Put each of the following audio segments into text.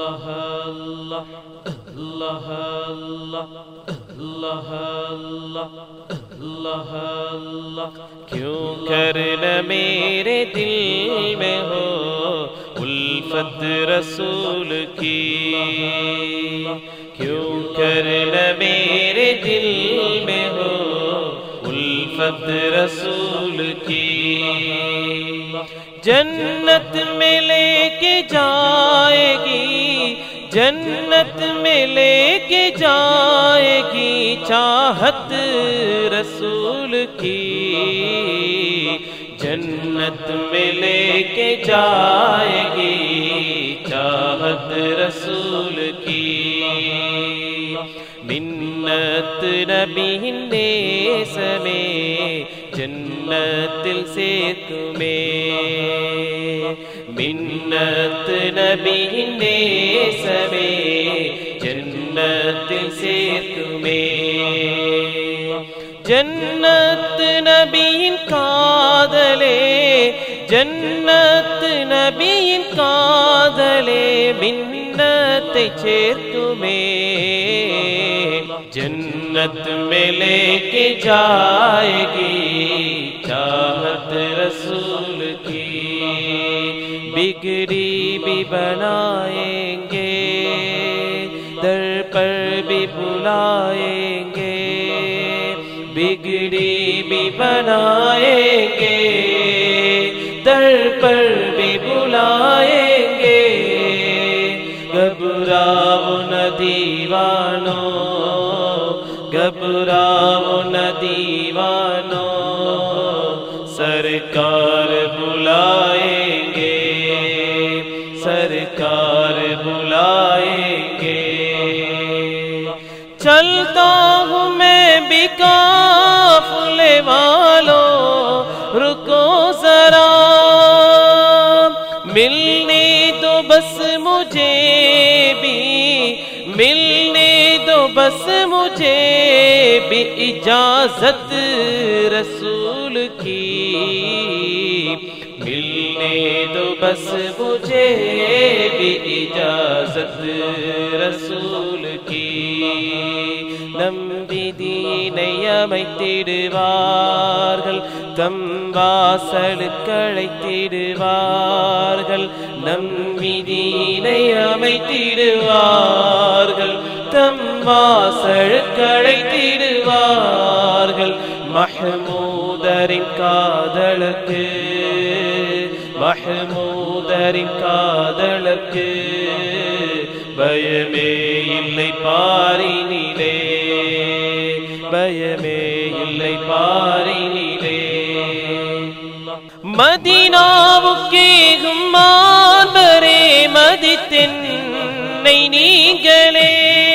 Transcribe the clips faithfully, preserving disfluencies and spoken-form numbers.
اللہ اللہ اللہ اللہ اللہ اللہ اللہ کیوں کر نہ میرے دل میں ہو الفت رسول کی، کیوں کر نہ میرے دل میں ہو الفت رسول کی، جنت میں لے کے جائے گی، جنت میں لے کے جائے گی چاہت رسول کی، جنت میں لے کے جائے گی چاہت رسول کی، منت نبی نے سمے جنت دل سے تمہیں، منت نبی نے سمے جنت دل سے تمہیں، جنت نبی کادلے، جنت نبی کادلے منت چیر تمہیں، جنت میں لے کے جائے گی چاہت رسول کی، بگڑی بھی بنائیں گے، در پر بھی بلائیں گے، بگڑی بھی بنائیں گے، در پر بھی بلائیں گے، گھبراؤ نہ دیوانو، گھبراؤ نہ دیوانو، سرکار بلائیں گے، سرکار بلائیں گے، چلتا ہوں میں بھی قافلے والوں رکو ذرا، ملنے دو بس مجھے بھی، ملنے دو بس مجھے بھی اجازت رسول کی، ملنے دو بس مجھے بھی اجازت رسول کی، நம்பி தீனையமைத்திடுவார்கள் தம் வாசலுக்கழைத்திடுவார்கள், நம்பி தீனையமைத்திடுவார்கள் தம் வாசலுக்கழைத்திடுவார்கள், மஹ்மூதரின் காதலுக்கு, மஹ்மூதரின் காதலுக்கு பயமே இல்லை பாரினிலே, பயமே இல்லை பாரினிலே, மதீனாவுக்கே மாண்பரே மதித்தென்னை நீங்களே,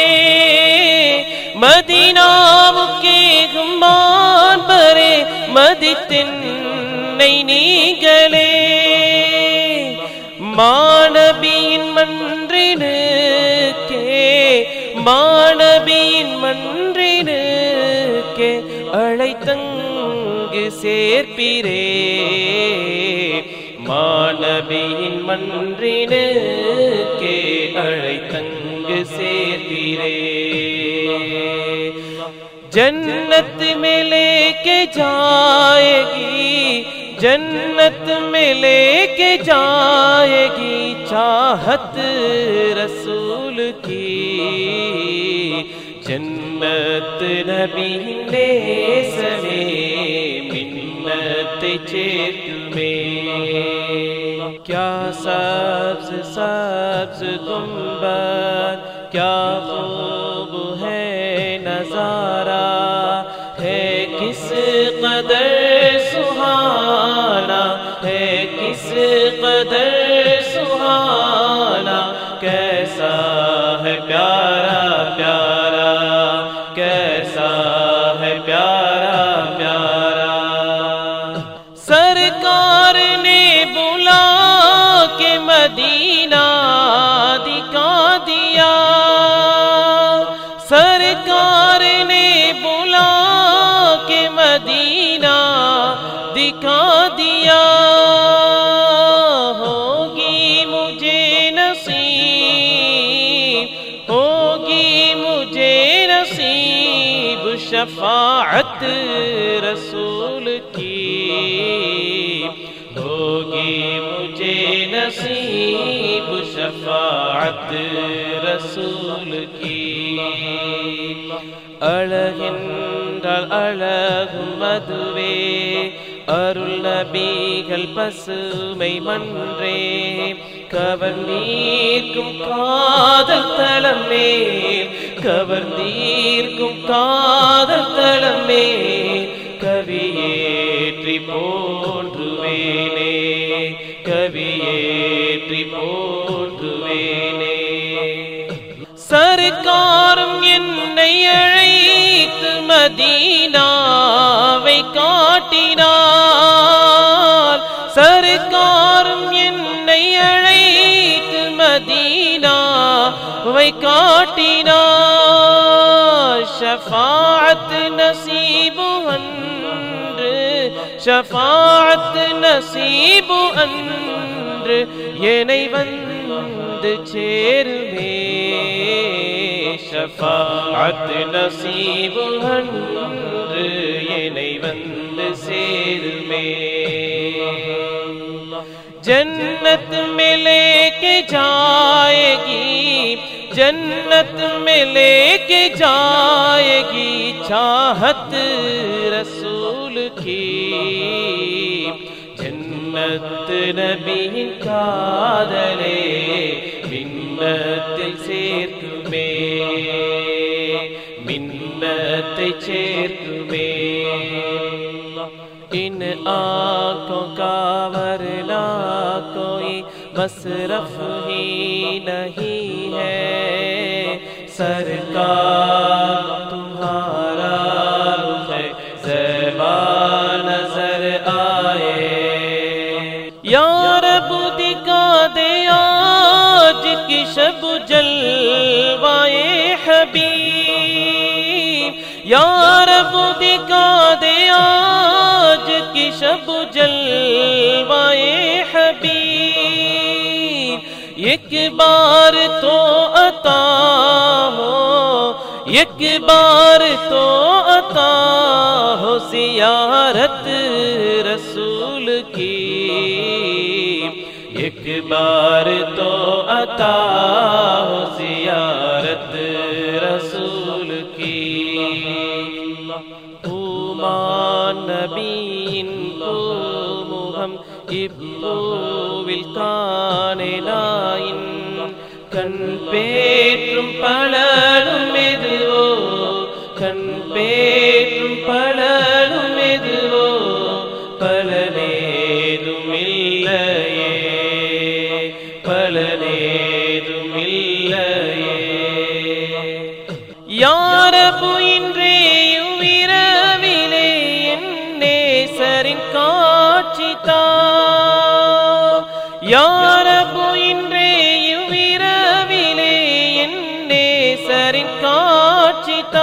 மதீனாவுக்கே மாண்பரே மதித்தென்னை நீங்களே, மாநபியின் மன்றினுக்கே, மாநபியின் மன்றினுக்கே அழைத்தங்கு சேர்ப்பிரே, மாநபியின் மன்றினுக்கே அழைத்தங்கு சேர்ப்பிரே, जन्नत में लेके जाएगी, जन्नत में लेके जाएगी चाहत रसूल की, जन्नत नबी ने समे मिन्नत चेत में, क्या सब्ज सब्ज गुंबद, क्या खूब है नजारा, है किस कदर सुहाना, है किस कदर सुहाना, कैसा है प्यारा प्यारा, कैसा है प्यारा प्यारा, सरकार ने बुला के मदीना दिखा दिया, सरकार ने बुला के मदीना दिखा दिया, होगी मुझे नसीब شفاعت رسول کی ہوگی مجھے نصیب شفاعت رسول کی അഴകിൻറാൽ അഴകും മധുവേ அருள் நபிகள் பசுமை மன்றே கவர்ந்தீர்க்கும் காதல் தலமே கவர்ந்தீர்க்கும் காதல் தலமே கவியேற்றி போற்றுவேனே கவியேற்றி போற்றுவேனே சர்க்காரும் என்னை அழைத்து மதீனாவை காட்டினார் சர்க்காரும் என்னை அழைத்து மதீனாவை காட்டினார் ஷஃபாஅத் நசீபு அன்று ஷஃபாஅத் நசீபு அன்று என்னை வந்து சேருமே ஷஃபாஅத் நசீபு அன்று என்னை வந்து சேருமே जन्नत में लेके जाएगी जन्नत में लेके जाएगी चाहत रसूल की जन्नत नबी कादले मिन्नतिल சேர்க்குமே मिन्नத்தை சேர்க்குமே इन आँखों का वरना कोई मसरफ ही नहीं है सरकार तुम्हारा रुख ज़ेबा नजर आए या रब दिखा दे आज की शब जलवाए हबीब या रब दिखा दे की शब जलवाए हबीब एक बार तो अता हो एक बार तो अता हो ज़ियारत रसूल की एक बार तो अता हो ज़ियारत रसूल की നബിയിൻ പൂമുഖം ഇപ്പൂവിൽ കാണനായിൻ കൺപേற்றும் പലരുമെതുവോ കൺപേற்றும் പലരുമെതുവോ പലനേതുമില്ലയേ പലനേതുമില്ലയേ യാ റബ്ബ് ഇன்றேயும் காட்சிதா யா ரப்பு இன்றேயும் இரவிலே என் நேசரின் காட்சிதா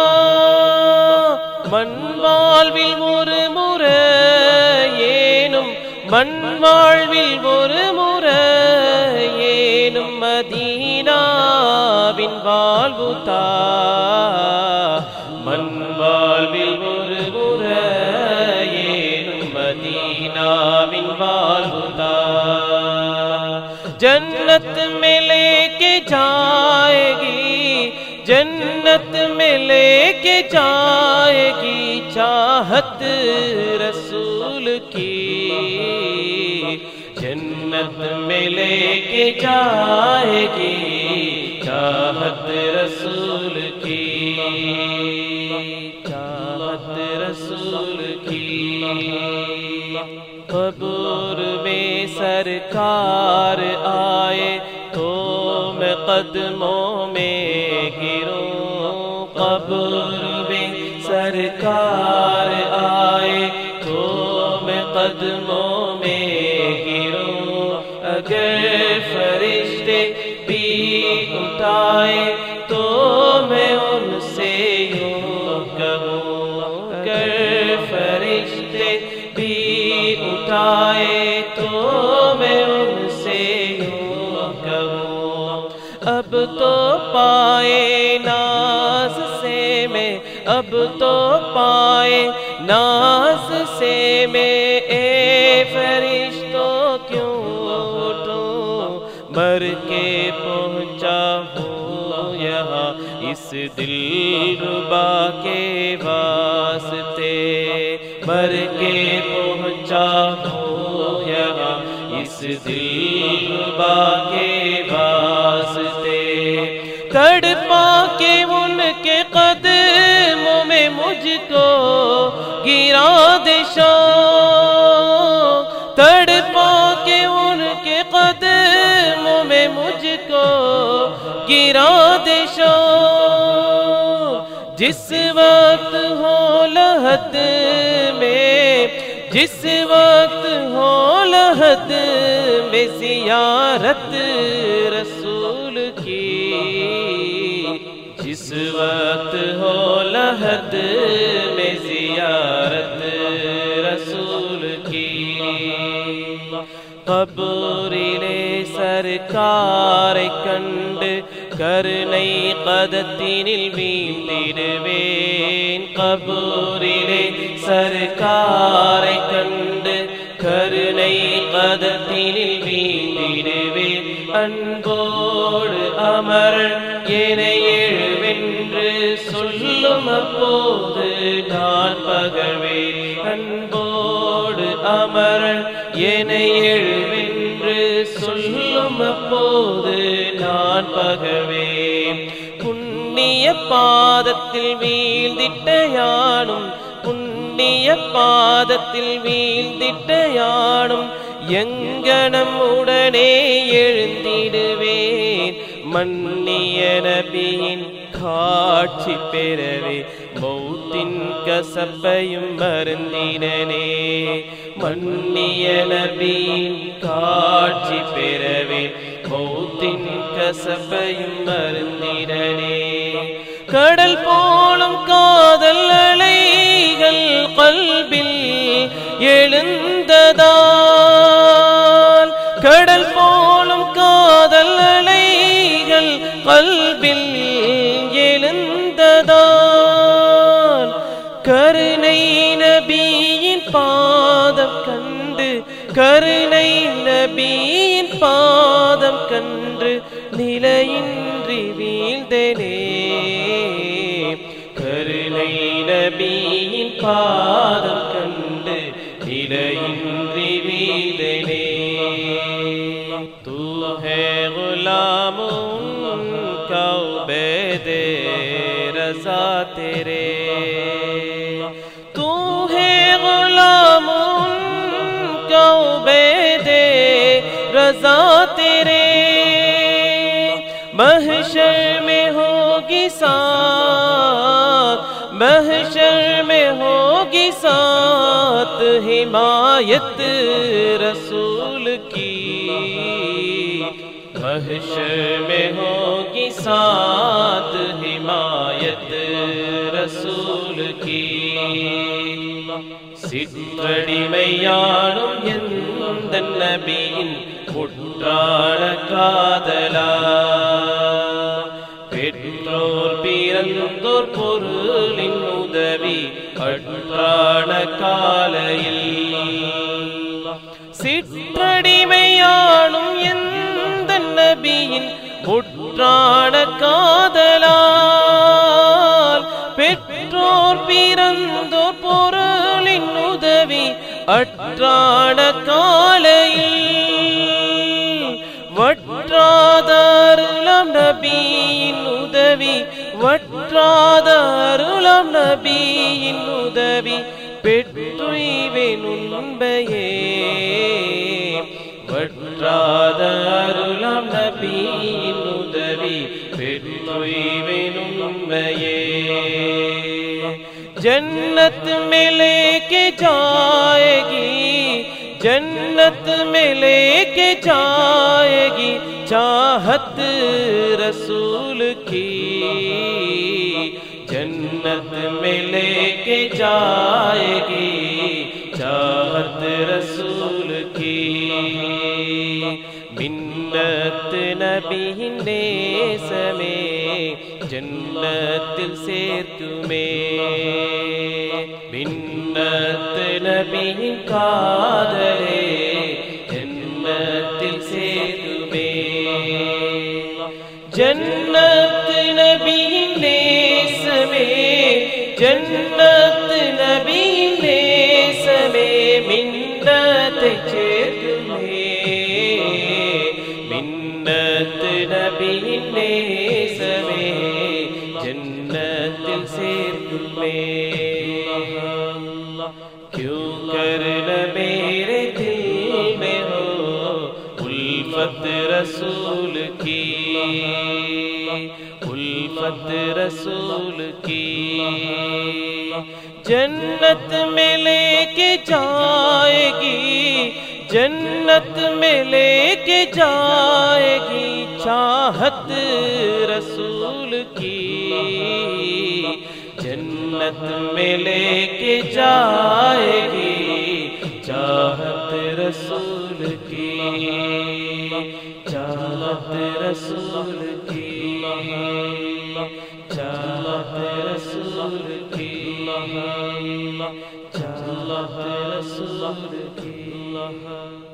மண் வாழ்வில் ஒரு முறையேனும் மண் வாழ்வில் ஒரு முறையேனும் மதீனாவின் வாழ்வுதா மண் வாழ்வில் ஒரு முறை मदीनाविन वालुदा जन्नत में लेके जाएगी जन्नत में लेके जाएगी चाहत रसूल की जन्नत में लेके जाएगी चाहत रसूल की चाहत रसूल की कब्र में सरकार आए तो मैं कदमों में गिरूं कब्र में सरकार आए तो मैं कदमों में गिरूं अगर फरिश्ते भी उठाए तो मैं उनसे यूं कहूं अगर फरिश्ते भी उठाए तो मैं उनसे यूं कहूं अब तो पाए नाज से मैं अब तो पाए नाज से मैं ए फरिश्तों क्यों उठूं, मर के पहुँचा हूँ यहाँ इस दिलरुबा के वास्ते, मर के पहुँचा हूँ यहाँ इस दिलरुबा के वास्ते। तड़पा के उनके कदमों में मुझको गिरा दे शौक़, तड़पा के उनके कदमों में मुझको गिरा दे शौक़। जिस वक्त हो लहद में, जिस वक्त हो लहद में ज़ियारत रसूल की, जिस वक्त हो लहद में ज़ियारत रसूल की। कब्रिले सरकार कंड करनै क़दतिनिल वींदिरवेन, कब्रिले सरकार कंड करनै क़दतिनिल वींदिरवेन, அன்போடு அமர் என எழுவென்று சொல்லும் அப்போது நான் பகவே, அன்போடு அமர் என எழுவென்று சொல்லும் அப்போது நான் பகவே. புண்ணிய பாதத்தில் வீழ்ந்திட்ட யானும், புண்ணிய பாதத்தில் வீழ்ந்திட்ட யானும் எங்கனம் உடனே எழுந்திடுவேன். மன்னிய நபியின் காட்சி பெறவே மௌத்தின் கசப்பையும் மருந்தினனே, மன்னிய நபியின் காட்சி பெறவே மௌத்தின் கசப்பையும் மருந்தினனே. கடல் போலும் காதல் அலைகள் கல்பில் எழுந்ததால், கடல் போலும் காதல் அலைகள் கல்பில் எழுந்ததால், கருணை நபியின் பாதம் கண்டு, கருணை நபியின் பாதம் கண்டு நிலையின்றி வீழ்ந்தனே, கருணை நபியின் பாதம் கண்டு நிலையின்றி வீழ்ந்தனே. तू है गुलाम उनका उबैदे रज़ा तेरे, तू है गुलाम उनका उबैदे रज़ा तेरे। महशर में होगी साथ, महशर में होगी साथ हिमायत रसूल की, महशर में होगी साथ हिमायत रसूल की. சிற்றடிமையானும் எந்தன் நபியின் முற்றான காதலா, பெற்றோர் பிறந்தோர் பொருளின் உதவி அற்றான காலையில், சிற்றடிமையானும் எந்தன் நபியின் முற்றான காதலால், பெற்றோர் பிறந்தோர் பொருளின் உதவி அற்றான காலையில், வற்றாத அருளாம் நபியின் உதவி, வற்றாத அருளாம் நபியின் உதவி பெற்றுய்வேன் உண்மையே, வற்றாத அருளாம் நபியின் உதவி பெற்றுய்வேன் உண்மையே. जन्नत में लेके जाएगी, जन्नत में लेके जाएगी चाहत रसूल की, जन्नत में लेके जाएगी चाहत रसूल की। बिन മിന്നത്ത് നബിന്റെ സമേ ജന്നത്തിൽ ചേർക്കുമേ മിന്നത്ത് നബിൻ കാതരേ ജന്നത്തിൽ ചേർക്കുമേ ജന്നത്ത് നബിന്റെ സമേ ജന്നത്ത് നബിന്റെ സമേ മിന്നത്ത് ചേർക്കുമേ മിന്നത്ത് നബിന്റെ സമേ ജന്നത്തിൽ ചേർക്കുമേ क्यों करना मेरे दिल में हो उल्फत रसूल की उल्फत रसूल की जन्नत में लेके जाएगी जन्नत में लेके जाएगी चाहत रसूल की जन्नत में लेके जाएगी चाहत रसूल की चाहत रसूल की चाहत रसूल की चाहत रसूल की